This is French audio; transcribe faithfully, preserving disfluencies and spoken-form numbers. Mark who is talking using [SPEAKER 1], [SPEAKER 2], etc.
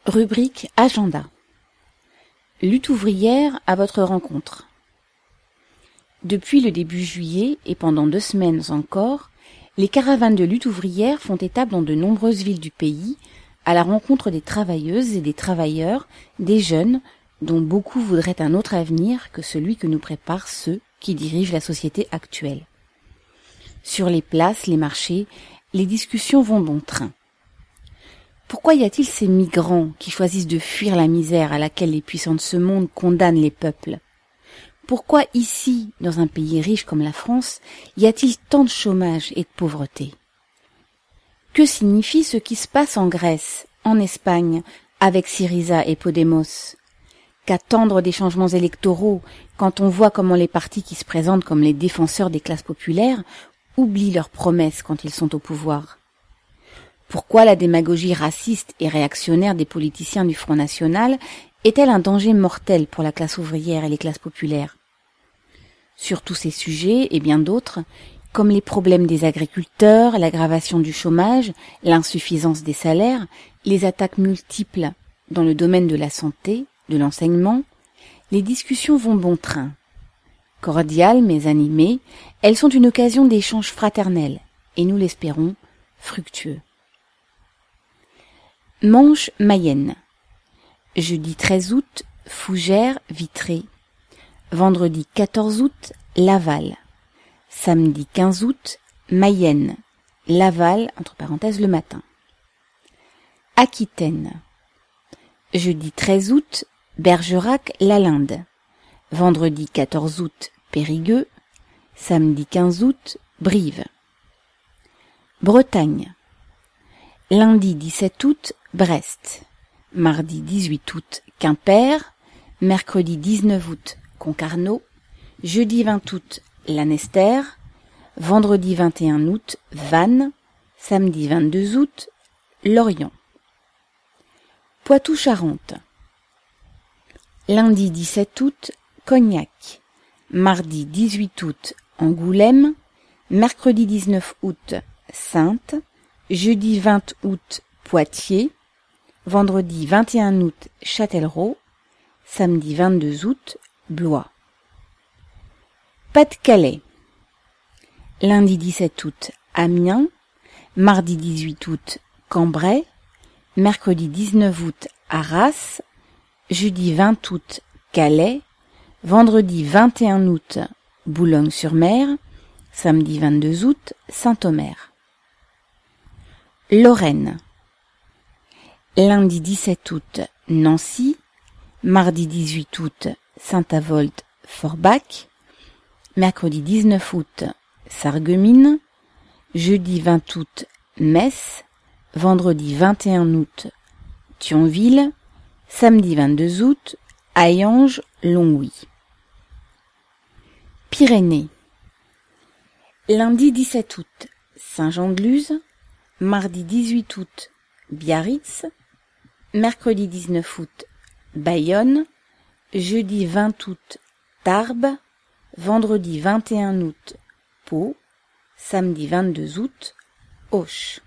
[SPEAKER 1] Rubrique Agenda. Lutte ouvrière à votre rencontre. Depuis le début juillet et pendant deux semaines encore, les caravanes de lutte ouvrière font étape dans de nombreuses villes du pays à la rencontre des travailleuses et des travailleurs, des jeunes, dont beaucoup voudraient un autre avenir que celui que nous préparent ceux qui dirigent la société actuelle. Sur les places, les marchés, les discussions vont bon train. Pourquoi y a-t-il ces migrants qui choisissent de fuir la misère à laquelle les puissants de ce monde condamnent les peuples? Pourquoi ici, dans un pays riche comme la France, y a-t-il tant de chômage et de pauvreté? Que signifie ce qui se passe en Grèce, en Espagne, avec Syriza et Podemos? Qu'attendre des changements électoraux quand on voit comment les partis qui se présentent comme les défenseurs des classes populaires oublient leurs promesses quand ils sont au pouvoir? Pourquoi la démagogie raciste et réactionnaire des politiciens du Front National est-elle un danger mortel pour la classe ouvrière et les classes populaires? Sur tous ces sujets et bien d'autres, comme les problèmes des agriculteurs, l'aggravation du chômage, l'insuffisance des salaires, les attaques multiples dans le domaine de la santé, de l'enseignement, les discussions vont bon train. Cordiales mais animées, elles sont une occasion d'échanges fraternels et, nous l'espérons, fructueux. Manche-Mayenne. Jeudi treize août, Fougères, Vitré. Vendredi quatorze août, Laval. Samedi quinze août, Mayenne. Laval, entre parenthèses, le matin. Aquitaine. Jeudi treize août, Bergerac-Lalinde. Vendredi quatorze août, Périgueux. Samedi quinze août, Brive. Bretagne. Lundi dix-sept août, Brest. Mardi dix-huit août, Quimper. Mercredi dix-neuf août, Concarneau. Jeudi vingt août, Lanester. Vendredi vingt et un août, Vannes. Samedi vingt-deux août, Lorient. Poitou-Charentes. Lundi dix-sept août, Cognac. Mardi dix-huit août, Angoulême. Mercredi dix-neuf août, Saintes. Jeudi vingt août, Poitiers. Vendredi vingt et un août, Châtellerault. Samedi vingt-deux août, Blois. Pas-de-Calais. Lundi dix-sept août, Amiens. Mardi dix-huit août, Cambrai. Mercredi dix-neuf août, Arras. Jeudi vingt août, Calais. Vendredi vingt et un août, Boulogne-sur-Mer. Samedi vingt-deux août, Saint-Omer. Lorraine. Lundi dix-sept août, Nancy. Mardi dix-huit août, Saint-Avold-Forbach. Mercredi dix-neuf août, Sarreguemines. Jeudi vingt août, Metz. Vendredi vingt et un août, Thionville. Samedi vingt-deux août, Hayange-Longwy. Pyrénées. Lundi dix-sept août, Saint-Jean-de-Luz. Mardi dix-huit août, Biarritz. Mercredi dix-neuf août, Bayonne. Jeudi vingt août, Tarbes. Vendredi vingt et un août, Pau. Samedi vingt-deux août, Auch.